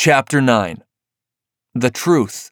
Chapter 9. The Truth.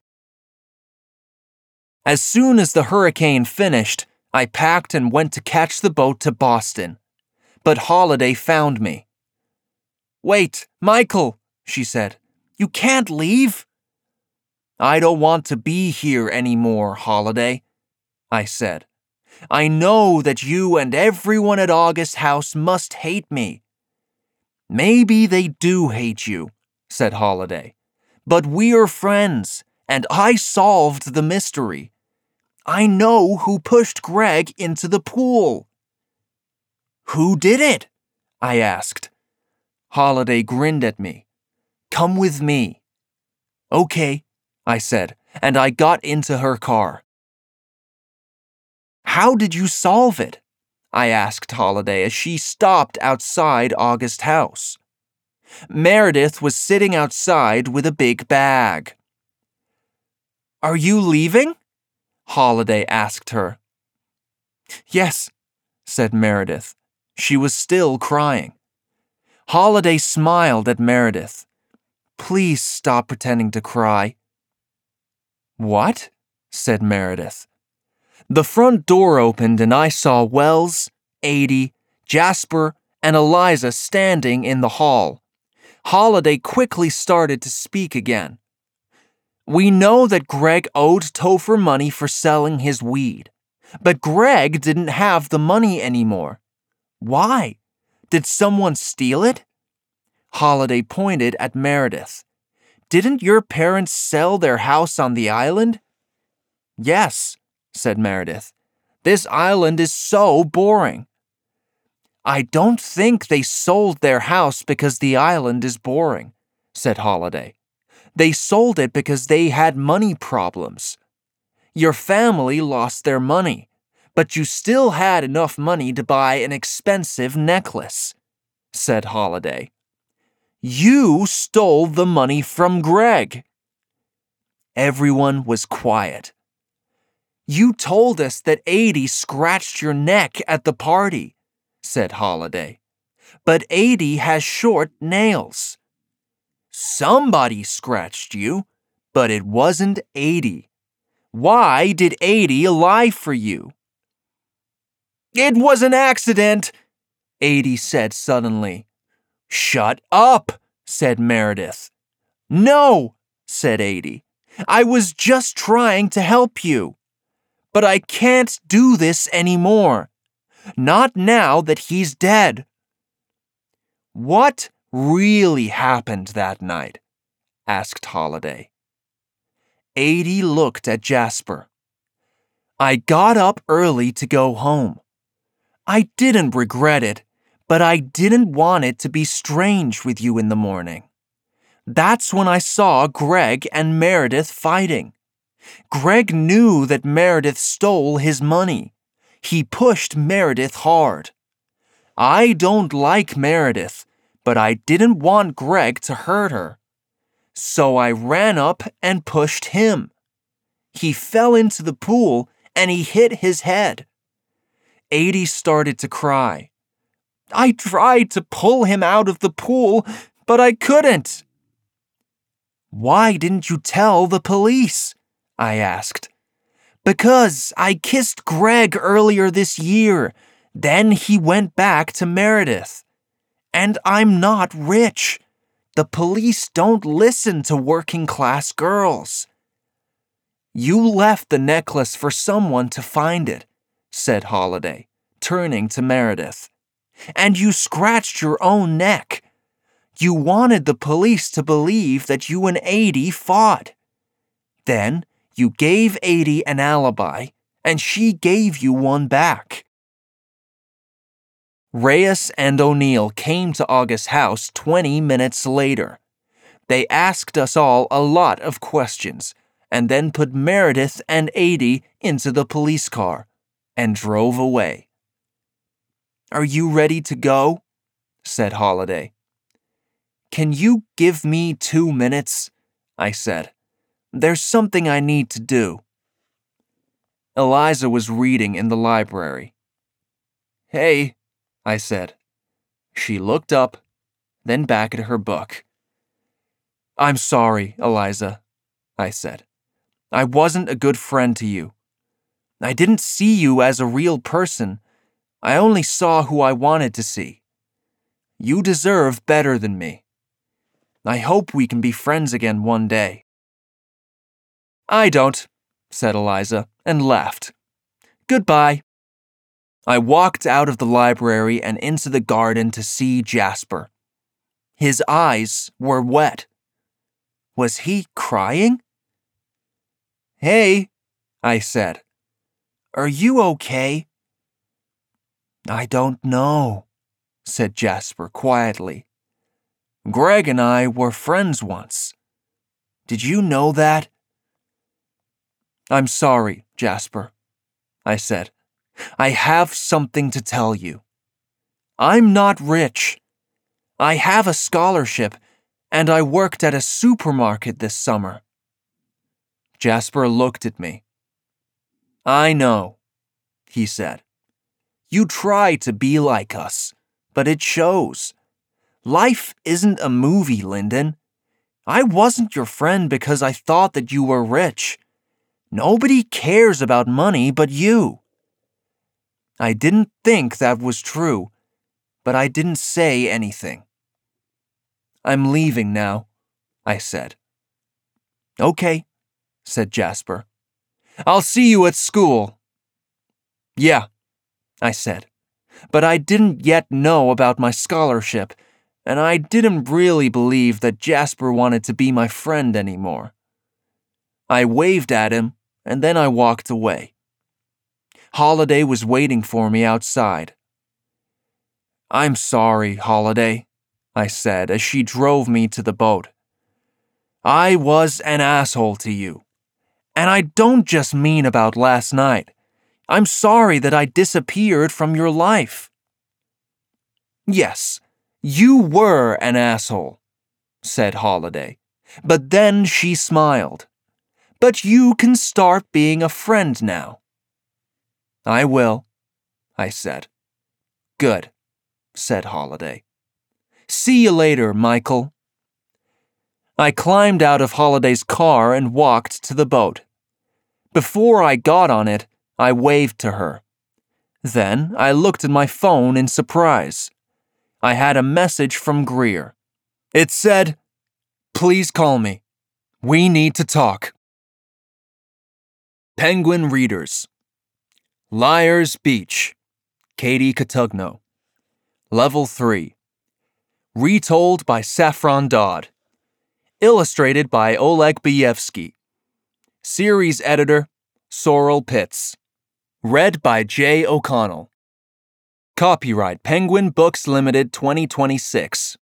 As soon as the hurricane finished, I packed and went to catch the boat to Boston. But Holiday found me. "Wait, Michael," she said. "You can't leave." "I don't want to be here anymore, Holiday," I said. "I know that you and everyone at August House must hate me." "Maybe they do hate you," said Holiday. "But we're friends, and I solved the mystery. I know who pushed Greg into the pool." "Who did it?" I asked. Holiday grinned at me. "Come with me." "Okay," I said, and I got into her car. "How did you solve it?" I asked Holiday as she stopped outside August House. Meredith was sitting outside with a big bag. "Are you leaving?" Holiday asked her. "Yes," said Meredith. She was still crying. Holiday smiled at Meredith. "Please stop pretending to cry." "What?" said Meredith. The front door opened and I saw Wells, Adie, Jasper, and Eliza standing in the hall. Holiday quickly started to speak again. "We know that Greg owed Topher money for selling his weed, but Greg didn't have the money anymore. Why? Did someone steal it?" Holiday pointed at Meredith. "Didn't your parents sell their house on the island?" "Yes," said Meredith. "This island is so boring." "I don't think they sold their house because the island is boring," said Holiday. "They sold it because they had money problems. Your family lost their money, but you still had enough money to buy an expensive necklace," said Holiday. "You stole the money from Greg." Everyone was quiet. "You told us that Adie scratched your neck at the party," said Holiday. "But Adie has short nails." "Somebody scratched you, but it wasn't Adie. Why did Adie lie for you?" "It was an accident," Adie said suddenly. "Shut up," said Meredith. "No," said Adie. "I was just trying to help you. But I can't do this anymore. Not now that he's dead." "What really happened that night?" asked Holiday. Adie looked at Jasper. "I got up early to go home. I didn't regret it, but I didn't want it to be strange with you in the morning. That's when I saw Greg and Meredith fighting. Greg knew that Meredith stole his money. He pushed Meredith hard. I don't like Meredith, but I didn't want Greg to hurt her. So I ran up and pushed him. He fell into the pool and he hit his head." Adie started to cry. "I tried to pull him out of the pool, but I couldn't." "Why didn't you tell the police?" I asked. "Because I kissed Greg earlier this year. Then he went back to Meredith. And I'm not rich. The police don't listen to working-class girls." "You left the necklace for someone to find it," said Holiday, turning to Meredith. "And you scratched your own neck. You wanted the police to believe that you and Adie fought. Then you gave Adie an alibi, and she gave you one back." Reyes and O'Neill came to August's house 20 minutes later. They asked us all a lot of questions, and then put Meredith and Adie into the police car and drove away. "Are you ready to go?" said Holiday. "Can you give me 2 minutes?" I said. "There's something I need to do." Eliza was reading in the library. "Hey," I said. She looked up, then back at her book. I'm sorry, Eliza, I said. I wasn't a good friend to you. I didn't see you as a real person. I only saw who I wanted to see. You deserve better than me. I hope we can be friends again one day. I don't, said Eliza, and laughed. Goodbye. I walked out of the library and into the garden to see Jasper. His eyes were wet. Was he crying? Hey, I said. Are you okay? I don't know, said Jasper quietly. Greg and I were friends once. Did you know that? I'm sorry, Jasper, I said. I have something to tell you. I'm not rich. I have a scholarship, and I worked at a supermarket this summer. Jasper looked at me. I know, he said. You try to be like us, but it shows. Life isn't a movie, Lyndon. I wasn't your friend because I thought that you were rich. Nobody cares about money but you. I didn't think that was true, but I didn't say anything. I'm leaving now, I said. Okay, said Jasper. I'll see you at school. Yeah, I said, but I didn't yet know about my scholarship, and I didn't really believe that Jasper wanted to be my friend anymore. I waved at him, and then I walked away. Holiday was waiting for me outside. I'm sorry, Holiday, I said as she drove me to the boat. I was an asshole to you. And I don't just mean about last night. I'm sorry that I disappeared from your life. Yes, you were an asshole, said Holiday. But then she smiled. But you can start being a friend now. I will, I said. Good, said Holiday. See you later, Michael. I climbed out of Holiday's car and walked to the boat. Before I got on it, I waved to her. Then I looked at my phone in surprise. I had a message from Greer. It said, "Please call me. We need to talk." Penguin Readers. Liar's Beach, Katie Cotugno. Level 3. Retold by Saffron Dodd. Illustrated by Oleg Bievsky. Series editor, Sorrel Pitts. Read by Jay O'Connell. Copyright Penguin Books Limited 2026.